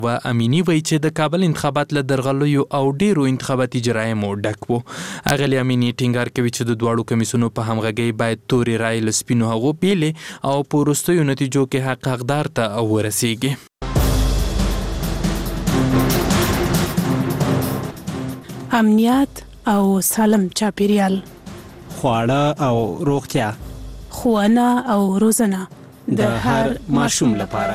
و امینی وایي چې د کابل انتخابات له درغلیو او ډیرو انتخاباتي جرایمو ډک وو. اغلی امینی ټینګار کوي چې د دواړو کمیسونو په همغږۍ باید تورې رایې له سپینو هغو بیلې او په وروستیو نتیجو کې حق حقدار ته ورسیږي. امنیت او سالم چاپیریال، خواړه او روغتیا، ښوونه او روزنه د هر ماشوم لپاره.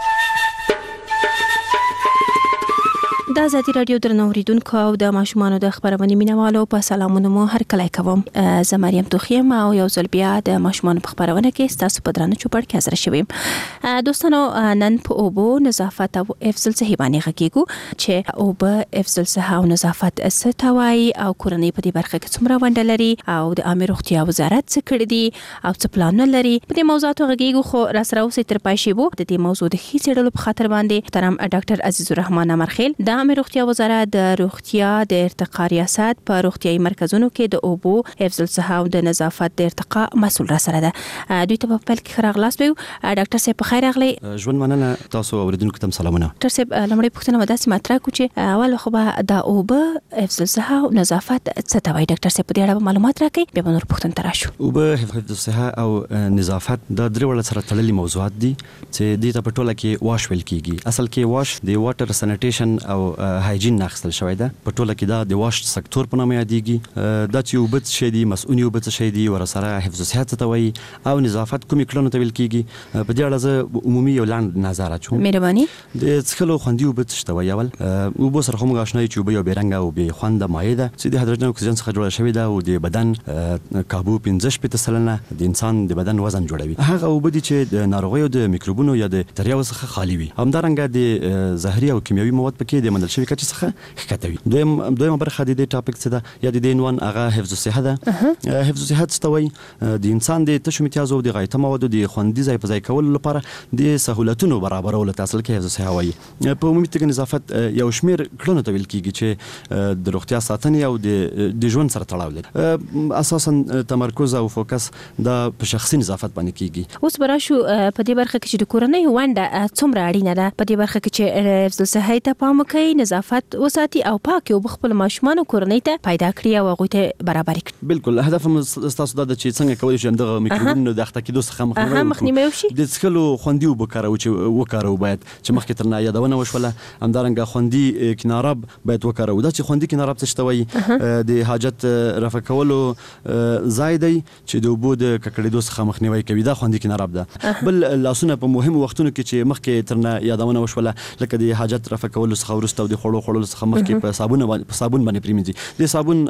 د ازادي راډیو درنو اوریدونکو او د ماشومانو د خبرونې مینوالو په سلامونه مو هر کله کوم. زه مریم توخیم او یو ځل بیا د ماشومانو په خبرونه کې تاسو په درنه چوپړ کې حاضر شوم. دوستانو، نن په اوبو نظافت او افضل صحي باندې غږیږو چې اوبه افضل صحه او نظافت څه ته وایي او کورنۍ په دې برخه کې څومره ونډه لري او د عامه روغتیا وزارت څه کړی دي او څه پلانونه لري. په دې موضوعاتو غږیږو، خو را سره اوسئ تر پای شیبو. د دې موضوع د ښې څېړلو په خاطر باندې محترم ډاکټر عزیز الرحمن امرخیل د عامه روغتیا وزارت د روغتیا د ارتقا ریاست په روغتیايي مرکزونو کې د اوبو حفظ الصحه او د نظافت د ارتقا مسؤل را سره ده. دوی ته په پیل کې راغلاست وي. ډاکټر صاحب په خیر راغلی. ژوند مننه، تاسو اوریدونکو ته سلامونه. ډاکټر صاحب، لومړی پوښتنه مداسې مطرح کو چې اول خو به د اوبه حفظ الصحه او نظافت څه ته وایي. ډاکټر صاحب په دې اړه معلومات راکړئ، بیا به نور پوښتنه ته راشو. اوبه حفظ الصحه او نظافت د درې وړ سره تړلي موضوعات دي چې دې ته په ټوله کې واش ویل کیږي. اصل کې واش د واټر سانیټیشن او هایجین اخیستل شوی ده. په ټوله کې دا د واش سکتور په نامه یادېږي. دا چې اوبه څه شی دي، مسؤوني اوبه څه شی دي، ورسره حفظ الصحه څه ته وایي او نظافت کومې کړنو ته ویل کیږي. په دې اړه زه عمومي یو لاندې نظر اچوم. مهرباني. د څښلو خوندي اوبه څه ته وایي. اول اوبه سره هم آشنا یو چې اوبه یو بېرنګه او بې خونده مایع ده چې د هایدروجن اکسیجن څخه جوړه شوې ده او د بدن کابو 15% د انسان د بدن وزن جوړوي. هغه اوبه دي چې د ناروغیو د میکروبونو یا د تریاو څخه خالي وي. همدارنګه د زهري او کیمیاوي مواد پکې د منل شوي کچې څخه ښکته وي. دویمه برخه د دې ټاپک څه ده یا د دې عنوان هغه حفظ الصحه ده. حفظ الصحه څه ته وایي؟ د انسان د تشو امتیازو د غایطه موادو د خوندي ځای په ځای کولو لپاره د سهولتونو برابرولو ته اصل کې حفظ الصحه وایي. په عمومي توګه نظافت یو شمېر کړنو ته ویل کیږي چې د روغتیا ساتنې او د ژوند سره تړاو لري. اساسا تمرکز او فوکس دا په شخصي نظافت باندې کیږي. اوس به راشو په دې برخه کې چې د کورنۍ ونډه څومره اړینه ده. په دې برخه کې چې حفظ الصحه ته پام وکړي، نظافت وساتي او پاک او خپل ماشومان او کورنۍ ته پیدا کړی او هغه ته برابر کړي. بالکل، هدف هم تاسو دا چې څنګه کولی شو دغه میکروبونو د اخته کېدو څخه مخنیوي وشي. د څښلو خوندي اوبه وکاروو باید چې مخکې ترنه یادونه وشوله. همدارنګه خوندي کناراب باید وکاروو. دا چې خوندي کناراب څه ته وایي؟ د حاجت رفع کولو ځای دی چې د اوبو د ککړېدو څخه مخنیوي کوي. دا خوندي کناراب ده. بل لاسونه په مهمو وختونو کې چې مخکې ترنه یادونه وشوله، لکه د حاجت رفع کولو څخه وروسته او د خوړو څخه مخکې په صابون باندې پریمنځي. د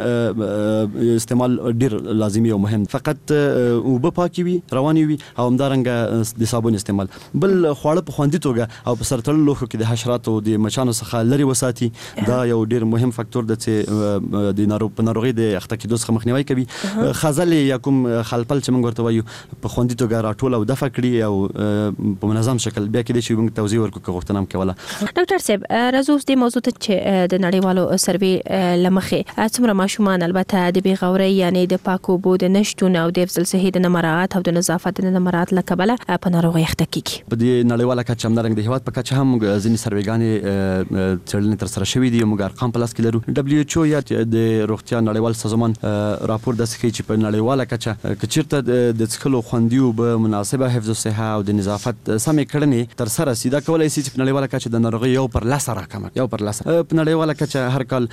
صابون استعمال ډیر لازمي او مهم. فقط اوبه پاکي وي، رواني وي او همدارنګه د صابون استعمال. بل خواړه په خوندي توګه او په سر تړلو لوښو کې د حشراتو د مچانو څخه لرې وساتي. دا یو ډیر مهم فاکتور ده چې د ناروغۍ د اخته کېدو څخه مخنیوي کوي. خځلې یا کوم خلپل چې موږ ورته وایو په خوندي توګه راټول او دفع کړي او په منظم شکل. بیا کې د شی موږ توضیح ورکو که غوښتنه هم کوله. ډاکټر صاحب، راځو اوس د موضوع ته چې د نړیوالو سروې لمخې څومره ماشومان البته د بېغورۍ یعنی د پاکو اوبو د نشتون او د حفظ الصحې د نه مراعات او د نظافت د نه مراعات له کبله په ناروغۍ اخته کیږي. په دې نړیواله کچه همدارنګه د هېواد په کچه هم ځینې سروېګانې څېړنې ترسره شوي دي. موږ ارقام په لاس کې لرو. WHO یا د روغتیا نړیوال سازمان راپور داسې ښیي چې په نړیواله کچه که چېرته د څښلو خوندي اوبه، مناسبه حفظ الصحه او د نظافت سمې کړنې ترسره سي، دا کولی سي چې په نړیواله کچه د ناروغۍ 1% راکمه. 1% په نړیواله کچه هر کال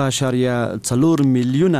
2.4 میلیونه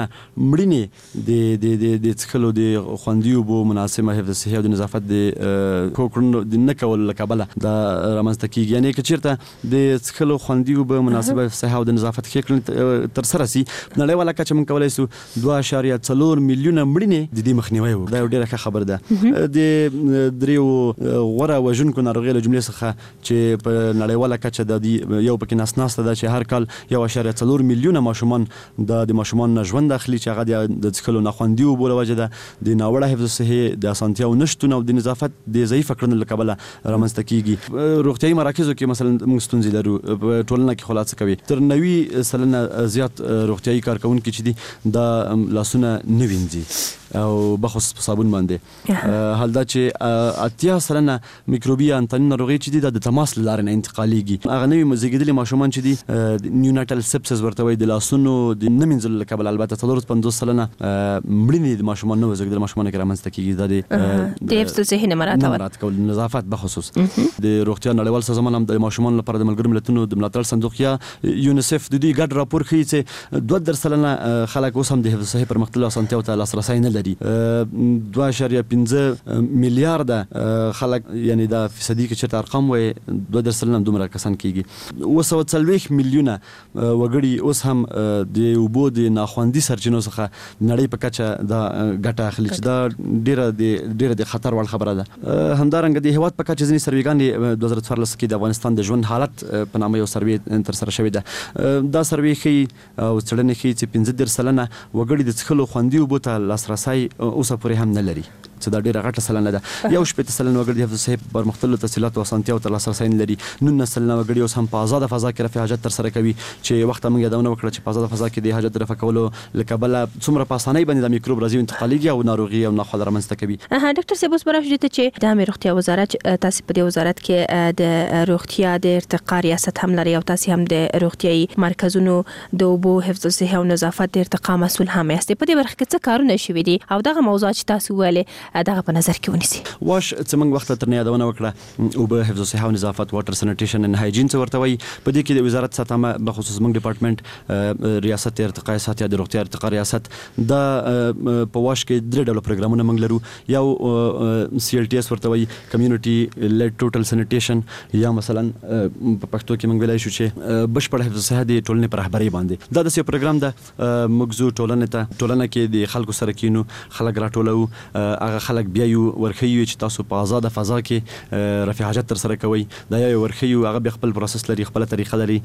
مړینې د څښلو د خوندي اوبو، مناسبه حفظ الصحه او د نظافت د کړنو د نه کولو له کبله دا رامنځته کیږي. یعنی که چېرته د څښلو خوندي اوبه، مناسبه صحه او د نظافت ښې کړنې ترسره سي، په نړیواله کچه موږ کولی سو 2.4 میلیونه مړینې د دې مخنیوی وکړو. دا یو ډېره ښه خبر ده. د دریو غوره وژونکو ناروغیو له جملې څخه چې په نړیواله کچه د یو پکې نسنا ناسته ده چې هر کال 1.4 میلیونه ماشومان د ماشومان ژوند اخلي چې هغه د څښلو ناخوندي اوبو له وجې ده د ناوړه حفظ الصحې د اسانتیاو نشتون او د نظافت د ضعیفه کړنو له کبله رامنځته کیږي. روغتیايي مراکزو کې مثلا موږ ستونزې لرو په ټولنه کې خلاصه کوي تر 90% زیات روغتیايي کارکونکي چې دي دا لاسونه نه وینځي او بخصوص په صابون باندې حال دا چې 80% میکروبي انتني ناروغي چې دي د تماس لاره نه انتقاليږي. هغه نوې مزګیدلي ماشومان چې دي نیوناتل سپسس ورته وایي د لاسونو د نه مینځلو له کبله البته 50% مړینې د ماشومان نه زګیدل ماشومان کې رامنځته کیږي د حفظ الصحې نه مراد کول نظافت بخصوص د روغتیا نړیوال سازمان هم د ماشومان لپاره د ملګرو ملتونو د ملاتړ صندوق یا یونیسف د دوی ګډ راپور ښیي چې 2% خلک اوس هم د حفظ الصحې پرمختللو اسانتیاو ته لاسرسی نه لري. 2.15 میلیارډ خلک یعنی دا فیصدي کې چې ارقام وایي 2% دومره کسان کیږي. 240 میلیونه وګړي اوس هم د اوبو د ناخوندي سرچینو څخه نړۍ په کچه دا ګټه اخلي چې دا ډیره د خطر وړ خبره ده. همدارنګه د هیواد په کچه ځینې سروېګانې 2014 کې د افغانستان د ژوند حالت په نامه یو سروې تر سره شوې ده. دا سروې ښیي او څېړنې ښیي چې 15% وګړي د څښلو خوندي اوبو ته لاسرسی اوسه پورې هم نه لري چې دا ډیره غټه سلنه ده. 1% وګړي د حفظ الصحې پرمختللو تحصیلاتو او اسانتیاو ته لاسرسی نه لري. 19% وګړي اوس هم په آزاده فضا کې رفع حاجت ترسره کوي چې وخت موږ یادونه وکړه چې په آزاده فضا کې د حاجت رفع کولو له کبله څومره په اسانۍ باندې د میکروب راځي او انتقالېږي او ناروغي او ناخوالې رامنځته کوي. ډاکټر صاحب اوس برابر دي چې د روغتیا وزارت تاسو په دې وزارت کې د روغتیا د ارتقا ریاست هم لري او تاسو هم د روغتیايي مرکزونو د اوبو حفظ الصحې او نظافت د ارتقا مسؤل هم یاست. په دې برخه کې څه کارونه شوي دي او دغه موضوعات چې تاسو ویلې دغه په نظر کې ونیسي؟ واش چې موږ وخت تر نه یادونه وکړه اوبه حفظ الصحه او نظافت واټر سانیټیشن ان هایجین څه ورته وایي. په دې کې د وزارت ساتمه بخصوص موږ ډپارټمنټ ریاست ارتقا ساتیا د روغتیا ارتقا ریاست دا په واش کې درې ډول پروګرامونه موږ لرو. یو سی ال ټي اس ورته وایي کمیونټي لیډ ټوټل سانیټیشن یا مثلا په پښتو کې موږ ویلای شو چې بشپړ حفظ الصحه د ټولنې پر رهبرۍ باندې دا د یو پروګرام ده. موږ زو ټولنه کې د خلکو سره کینو خلک راټولو هغه خلک بیا یو ورخیو چې تاسو په آزاده فضا کې رفع حاجت تر سره کوي. دا یو ورخیو هغه خپل پروسس لري خپل طریقه لري.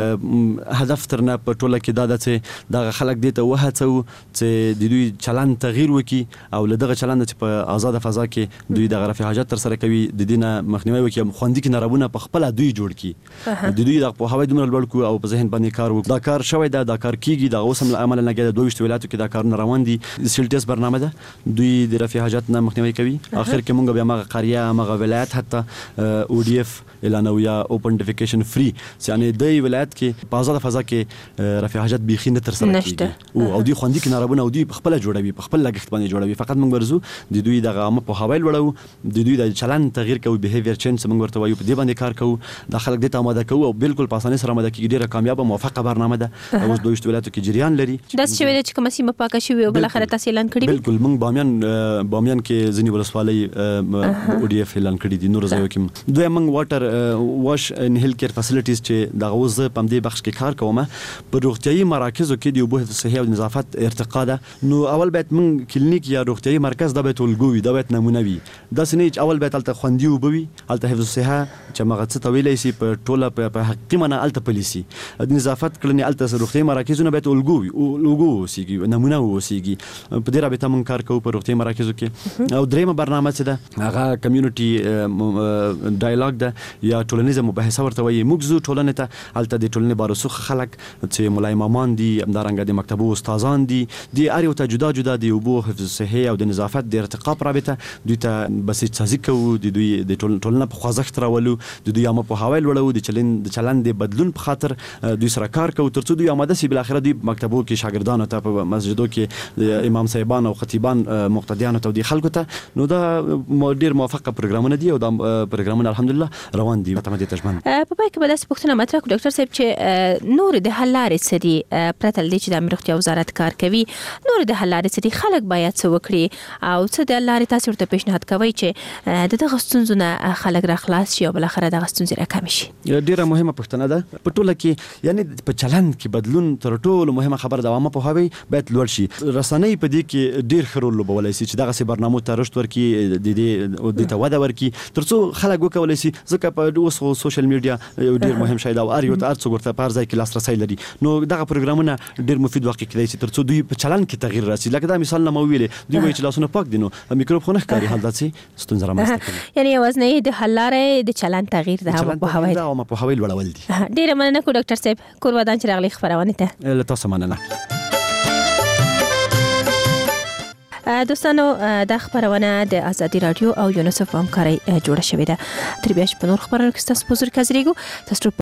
هدف ترنه په ټوله کې دا ده چې دا خلک دې ته وهڅو چې د دوی چلند تغییر وکړي او له دغه چلند چې په آزاده فضا کې دوی د رفع حاجت تر سره کوي د دې نه مخنیوي وکړي خوندي کې ناربونه په خپل دوی جوړ کړي د دوی د په هوای دومره لوړ کو او په ذهن باندې کار وکړي. دا کار شوی دا کار کیږي دا اوس هم عمل نه کېده. 22 ولایتو کې دا کارونه روان دي. سیلټیس برنامه ده دوی د رفع حاجت نه مخنیوي کوي. اخر کې موږ بیا مغه قريه مغه ولایت حتی او ډي اف اعلانوي یا اوپن ډیفیکیشن فری یعنی د ولایت کې په آزاده فضا کې رفع حاجت بيخي نه تر سره کیږي او دوی خوندي کې ناربونه او دوی خپل جوړوي په خپل لګښت باندې جوړوي. فقط موږ ورزو د دوی د عامه په هوای وړو د دوی د چلند تغییر کوي بیهیویر چینج موږ ورته وایو په دې باندې کار کوو. د خلک د ته آماده کوو او بالکل په اسانۍ سره آماده کیږي. ډیره کامیاب موفقه برنامه ده. اوس 22 ولایتو کې جریان لري. دا چې ویل چې کوم سیمه پاکه شوی او بل اخر تاسو اعلان کړی بالکل موږ بامیان کې ځینی ولسوالۍ او ډي اف اعلان کړی دي. نور ځایو کې دوی موږ واټر واش ان هیلث کیر فاسیلیټیز چې د غوز په دې بخش کې کار کوم په روغتيایي مراکزو کې د اوبو حفظ الصحه او نظافت ارتقا ده. نو اول باید موږ کلینیک یا روغتيایي مرکز دا به ټولګوي دا به نمونه وي. دا سنې اول باید الته خوندي وبوي الته حفظ الصحه چې مغه څه تویلې سي په ټوله په حقیقي معنا الته پالیسي د نظافت کلینیک الته روغتيایي مراکزونه به ټولګوي او لوګو سيږي نمونه وسيږي. په دې رابطه موږ کار کوو په روغتيایي مراکزو کې. او درېمه برنامه چې ده هغه کمیونټي ډایلاګ ده یا ټولنیزه مباحثه ورته وایي. موږ زو ټولنې ته الته د ټولنې بارسوخ خلک چې مولای امامان دي همدارنګه د مکتبو استادان دي د اړ یو ته جدا جدا د اوبو حفظ الصحه او د نظافت د ارتقا رابطه دوی ته بسیج سازي کوو د دوی د ټولنه په خوځښت راولو د دوی عامه په هوای وړو د چلند بدلون په خاطر دوی سره کار کوو ترڅو دوی آماده سي بل اخر دوی مکتبو کې شاګردانو ته په مسجدو کې امام صاحبان او خطیبان مقتدیان ته د خلکو ته. نو دا ډیر موفقه پروګرامونه دي او دا پروګرامونه الحمدلله روان دي. په پای کې به تاسو پوښتنه مطرح کړو ډاکټر صاحب چې نور د حل لارې څه دي پرته له چې د روغتیا وزارت کار کوي نور د حل لارې څه دي خلک باید څه وکړي او څه د لارې تاسو ورته پیشنهاد کوي چې دغه ستونزو نه خلک را خلاص شي او بل اخر دغه ستونزې را کم شي؟ ډیره مهمه پوښتنه ده. په ټوله کې یعنی په چلند کې بدلون تر ټولو مهمه خبره د عامه په هوای باید لوړ شي. رسنۍ په دې کې ډیر خرول لوبولای شي چې دغه سي برنامو ته رشد ورکي د دې ته وده ورکي ترڅو خلک وکولای شي ځکه په اوس سوشل میډیا یو ډیر مهم شی دا او ار څو ورته په ځای کې لاسرسي لري نو دغه پروګرامونه ډیر مفید واقع کېدای شي ترڅو دوی په چلن کې تغییر راسي لکه دا مثال نه مو ویلې دوی وایي چې لاسونه پاک دي نو میکروب خو نه ښکاري حال داسې ستونزه رامنځته کوي یعنی یوازې د حل لارې د چلن تغییر ده هم په هوای دا هم په هوای لوړول دي ډیر مننه کو ډاکټر صاحب کور ودان چې راغلي خبرونه ته له تاسو مننه دوستانو د خبرونه د ازادي رادیو او یونیسف همکاري جوړه شوې ده تر بیا چې په نور خبرونو کې تاسو په حضور کې حاضرېږو تاسو